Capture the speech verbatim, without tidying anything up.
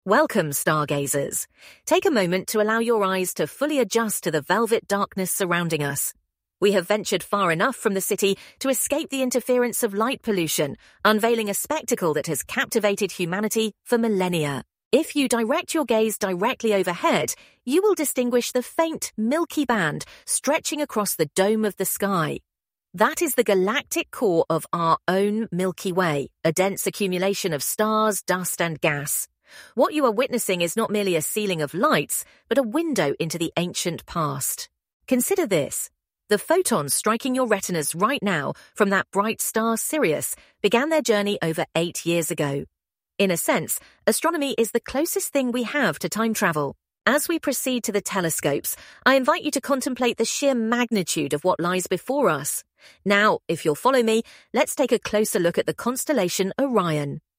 Welcome, stargazers. Take a moment to allow your eyes to fully adjust to the velvet darkness surrounding us. We have ventured far enough from the city to escape the interference of light pollution, unveiling a spectacle that has captivated humanity for millennia. If you direct your gaze directly overhead, you will distinguish the faint, milky band stretching across the dome of the sky. That is the galactic core of our own Milky Way, a dense accumulation of stars, dust, and gas. What you are witnessing is not merely a ceiling of lights, but a window into the ancient past. Consider this. The photons striking your retinas right now from that bright star Sirius began their journey over eight years ago. In a sense, astronomy is the closest thing we have to time travel. As we proceed to the telescopes, I invite you to contemplate the sheer magnitude of what lies before us. Now, if you'll follow me, let's take a closer look at the constellation Orion.